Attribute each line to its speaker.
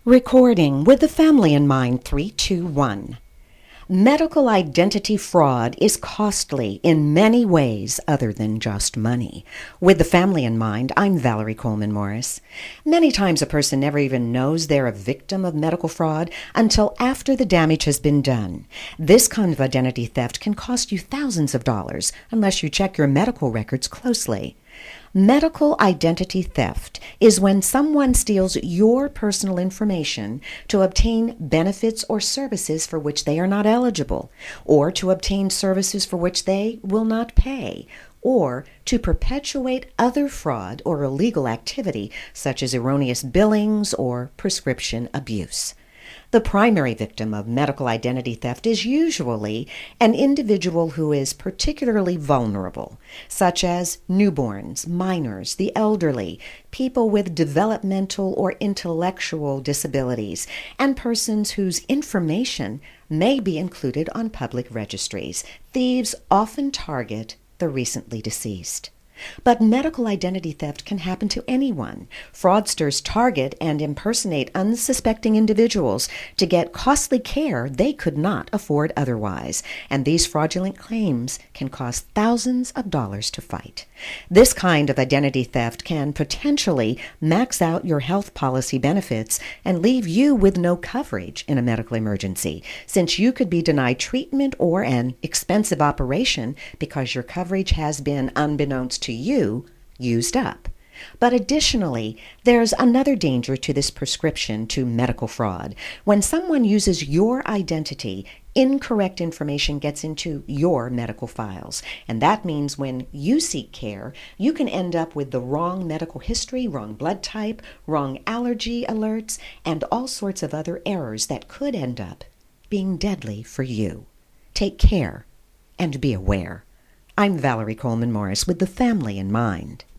Speaker 1: Recording with the family in mind. 3, 2, 1. Medical identity fraud is costly in many ways other than just money. With the family in mind, I'm Valerie Coleman Morris. Many times a person never even knows they're a victim of medical fraud until after the damage has been done. This kind of identity theft can cost you thousands of dollars unless you check your medical records closely. Medical identity theft is when someone steals your personal information to obtain benefits or services for which they are not eligible, or to obtain services for which they will not pay, or to perpetuate other fraud or illegal activity such as erroneous billings or prescription abuse. The primary victim of medical identity theft is usually an individual who is particularly vulnerable, such as newborns, minors, the elderly, people with developmental or intellectual disabilities, and persons whose information may be included on public registries. Thieves often target the recently deceased. But medical identity theft can happen to anyone. Fraudsters target and impersonate unsuspecting individuals to get costly care they could not afford otherwise, and these fraudulent claims can cost thousands of dollars to fight. This kind of identity theft can potentially max out your health policy benefits and leave you with no coverage in a medical emergency, since you could be denied treatment or an expensive operation because your coverage has been, unbeknownst to you, used up. But additionally, there's another danger to this prescription to medical fraud. When someone uses your identity, incorrect information gets into your medical files. And that means when you seek care, you can end up with the wrong medical history, wrong blood type, wrong allergy alerts, and all sorts of other errors that could end up being deadly for you. Take care and be aware. I'm Valerie Coleman Morris with the family in mind.